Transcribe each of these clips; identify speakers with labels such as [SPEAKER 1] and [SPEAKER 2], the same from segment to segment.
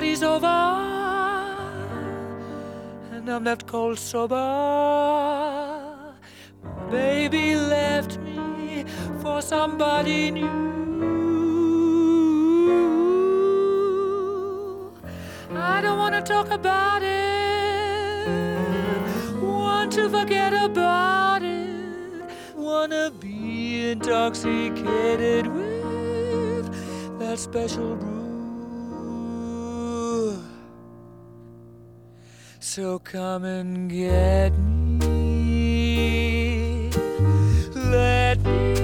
[SPEAKER 1] party's over and I'm left cold sober. My baby left me for somebody new. I don't want to talk about it, want to forget about it, wanna be intoxicated with that special brew. So come and get me, let me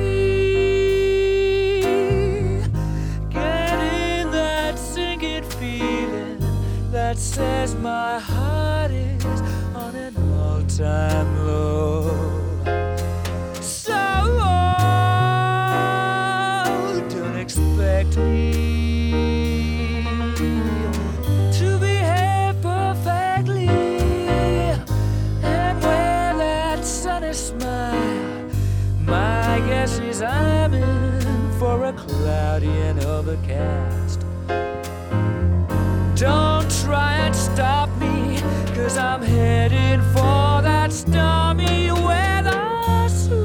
[SPEAKER 1] get in that sinking feeling that says my heart is on an all-time low. So don't expect me to behave perfectly and wear that sunny smile. My guess is I'm in for a cloudy and overcast. Don't try and stop me, 'cause I'm heading for that stormy weather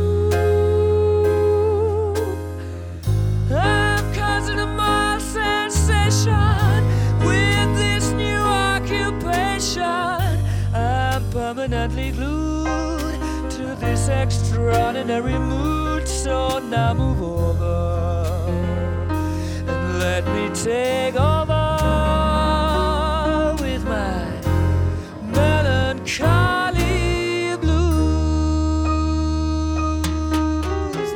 [SPEAKER 1] soon. I'm causing a mild sensation with this new occupation. I'm permanently glued to this extraordinary mood. So now move over and let me take over with my melancholy blues.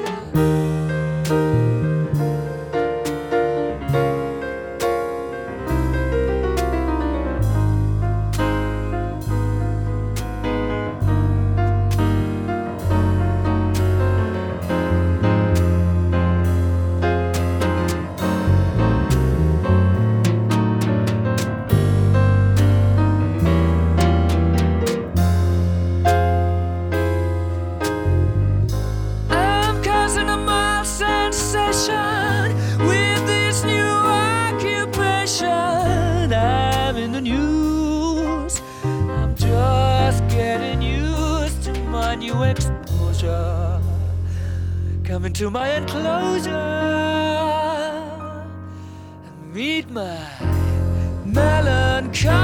[SPEAKER 1] With this new occupation, I'm in the news. I'm just getting used to my new exposure. Come into my enclosure and meet my melancholy